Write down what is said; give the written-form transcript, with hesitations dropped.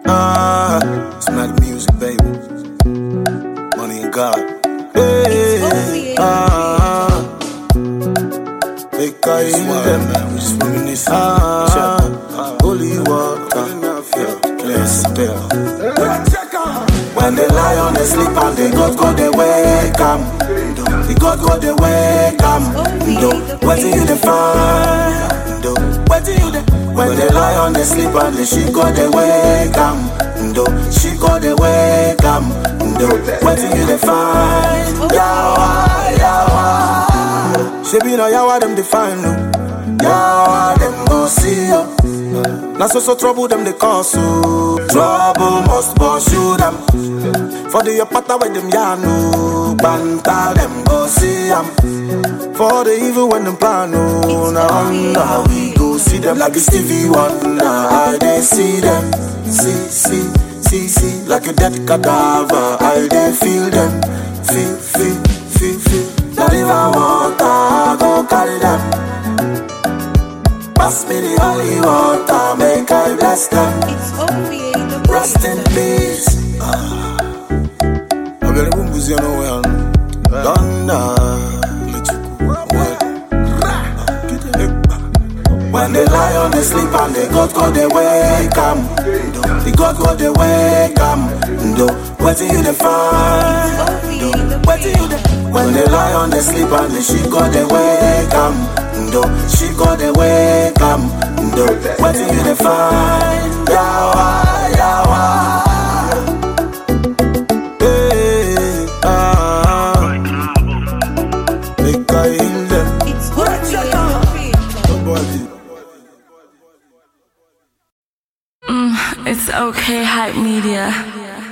It's not the music, baby. Money and God. Hey, they call them, man. We just reminiscing. Holy water, clear spell. When they lie on they sleep and they go they wake up. The God go they wake up. What do you define? What do you define? When they lie on they sleep and they she go they wake up. She go they wake up. What do you define? Yawa, yawa. She be no yawa them define no. Yawa them go see you. Now so trouble them they cause so. Trouble must pursue them. For the pata with them yano. Banta them go see them. For the evil when them plan no. Now we go see them like a Stevie Wonder. I they see them. See. Like a dead cadaver. I they feel them. Feel. Not even water go carry them. Pass me the holy water, make I bless them. It's OVA, the Rest in peace. I'm gonna boom you know when they lie on they sleep and they go they wake up. The God go they wake up. What do you define? What do you define? When they lie on they sleep and they she go they wake up. She go they wake up. What do you define? Yawa, yawa. Hey, make I heal them. It's OVA, Nobody. It's okay, Hype Media.